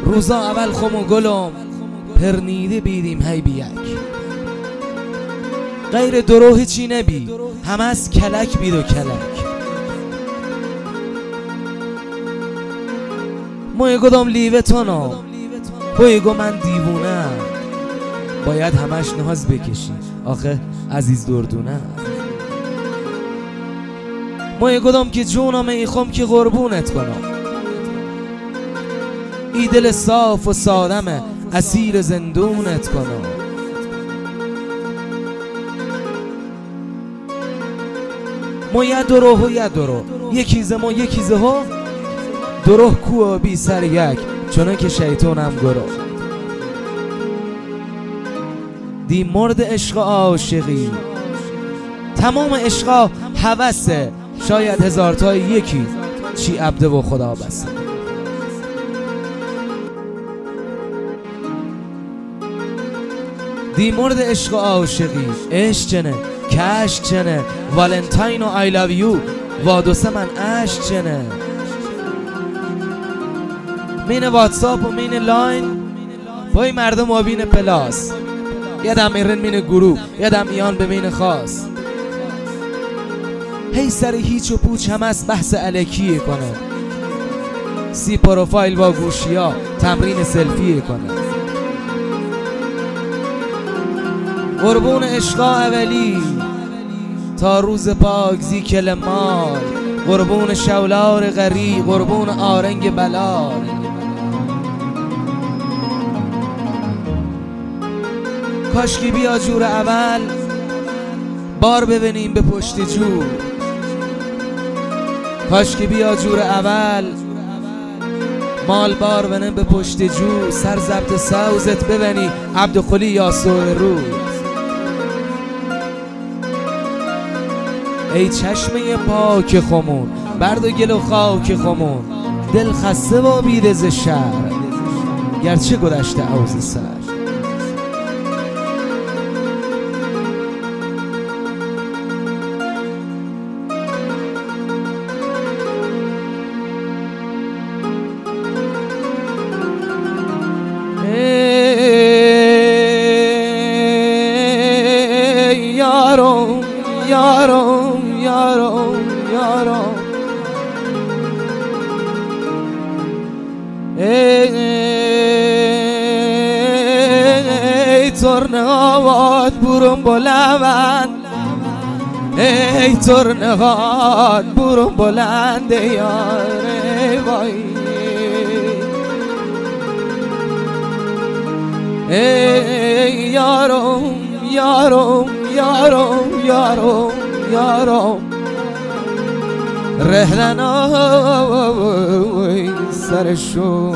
روزا اول خم و گلم پرنیده بیدیم هی بیک غیر دروه چی نبی هم از کلک بید و کلک موی گدام لیوه تانم بوی گو من دیوونم باید همش ناز بکشی آخه عزیز دردونه موی گدام که جونم ایخم که قربونت کنم ای دل صاف و سادمه اسیر زندونت کنم مو یه دروه و یه دروه یکیزه مو یکیزه ها دروه کوه بی سر یک چونه که شیطانم گروه دی مرد عشق عاشقی تمام عشقا هوسه شاید هزار تا یکی چی عبده و خدا بسه دی مرد عشق عاشقی عشق چنه کشک چنه والنتاین و آی لو یو وادوسه من عشق چنه مین واتساپ و مین لاین بای مردم و بین پلاس یادم میرن مین گروه یادم میان به مین خاص هی سر هیچ و پوچ هم از بحث الکیه کنه سی پروفایل با گوشی ها تمرین سلفیه کنه قربون عشقا اولی تا روز پاکزی کل مال قربون شولار غری قربون آرنگ بلال کاشکی بیا جور اول بار ببینیم به پشت جور کاشکی بیا جور اول مال بار بنیم به پشت جور سر زبط سوزت ببینی عبدالخلی یا سور رو ای چشمه پاک خمون برد و گل و خاک خمون دل خسته و بیده ز شهر گرچه گذشته عوض سر یارم یارم یارم یارم ای ترنه هات برون بلند ای ترنه هات برون بلند یار وای ای یارم یارم یارم یارم یارم رهلن آوی سرشون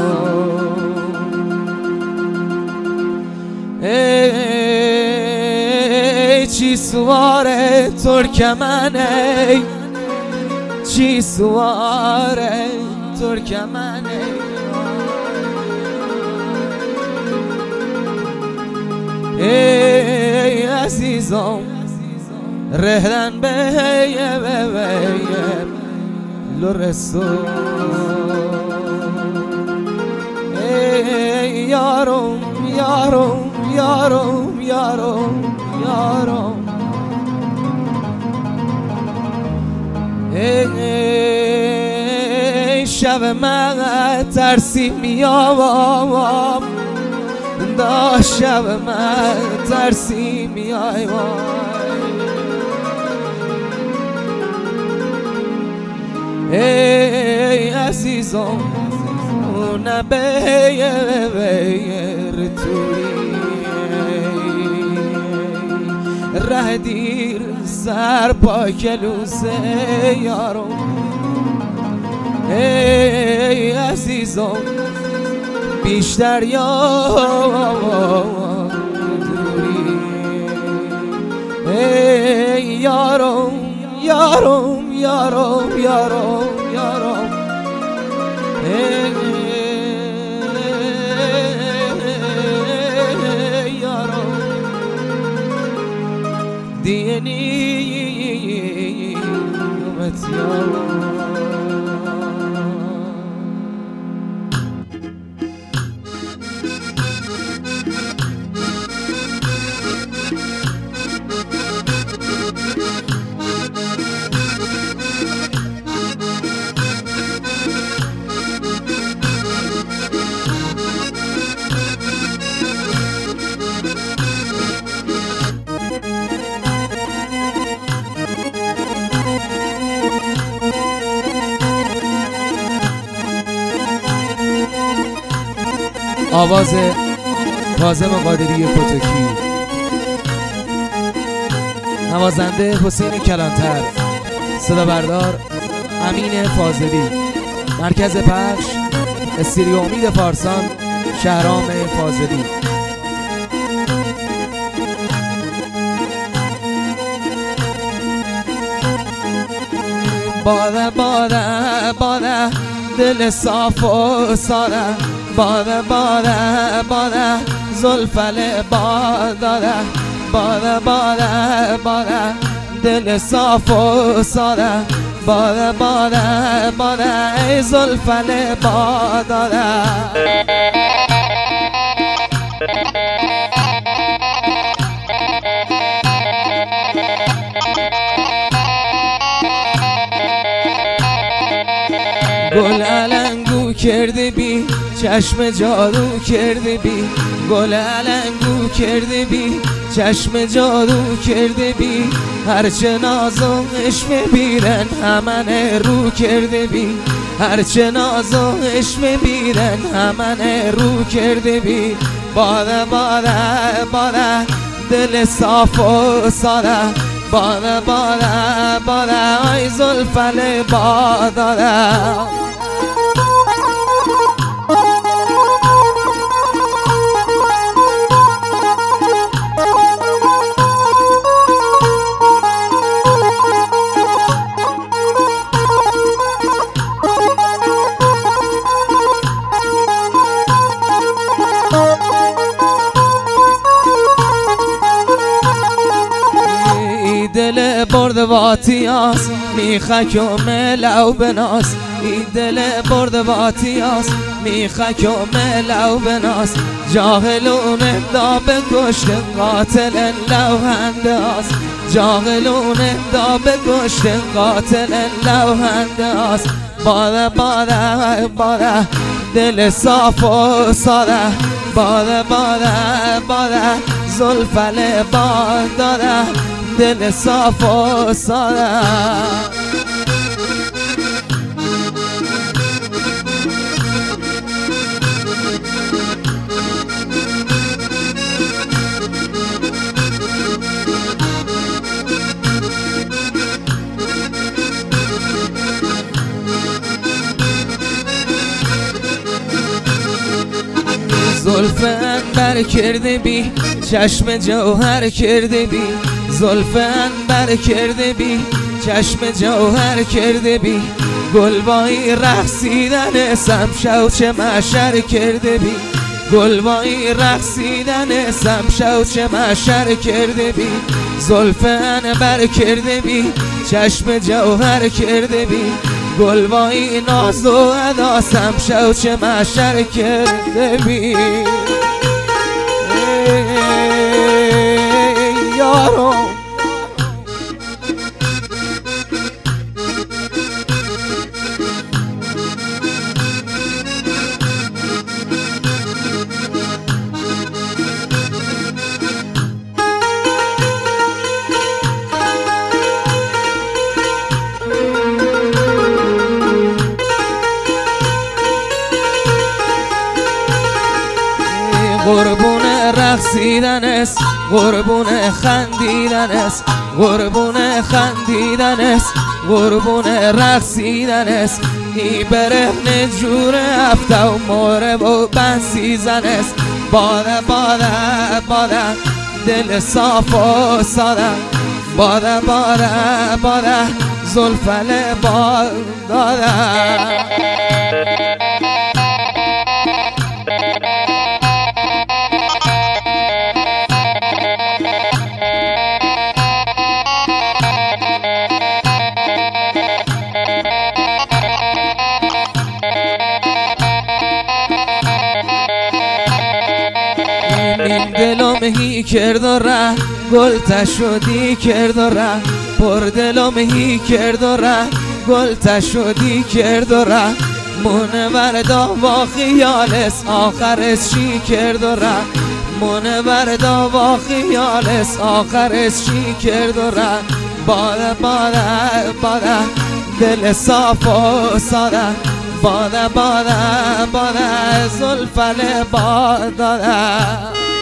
ای چی سواره ترکمنه چی سواره ترکمنه ای عزیزم رهلن به لرسون ای یارم یارم یارم یارم یارم ای شب من ترسی میام دا شب من ترسی میای ای عزیزم اون بیر توی ره دیر سر پا کلوزه یارم ای عزیزم بیشتر یادوری ای یارم یارم یارم یارم یارم ای یارم دینی امت یارم آواز کاظم قادری کتکی، نوازنده حسین کلانتر، صدا بردار امین فاضلی، مرکز پخش استریو امید فارسان شهرام فاضلی. باده باده باده دل صاف و ساده، باده باده باده زلفل باداده، باده باده باده دل صاف و ساده، باده باده باده ای زلفل باداده. گل علنگو کرده بی چشم جادو کرده بی، گل علنگو کرده بی چشم جادو کرده بی، هرچه نازش میبیرن همن رو کرده بی، هرچه نازش میبیرن همن رو کرده بی. باده باده باده دل صاف و ساده، باده باده باده ای زلفل باداده. دل برد واتیاس میخک و ملو بناس، ای دل برد واتیاس میخک و ملو بناس، جاهلون دا بکشت قاتل لوهنداس، جاهلون دا بکشت قاتل لوهنداس. باده باده باده دل صاف و ساده، باده باده باده زلفل باداده، دل صاف و ساده. زلف عنبر کرده بی چشم جوهر کرده بی، زلف عنبر کرده بی چشم جوهر کرده بی، گلبایی رقصیدن سمشو چه محشر کرده بی، گلبایی رقصیدن سمشو چه محشر کرده بی. زلف عنبر کرده بی چشم جوهر کرده بی، گلبایی ناز و ادا سمشو چه محشر کرده بی. یارو قربون رقصیدن است، قربون خندیدن است، قربون خندیدن است، قربون رقصیدن است، ای برهنه جور هفته و مره و بنسیزن است. باده باده باده دل صاف و ساده، باده باده باده زلفل باداده. این دلم هی کرد و ره گل تشدی کرد و ره، پر دلم هی کرد و ره گل تشدی کرد و ره، منوردا با خیالس آخرش چی کرد و ره، منوردا با خیالس آخرش چی کرد و ره. باده باده باده دل صاف و ساده، باده باده باده زلفل باده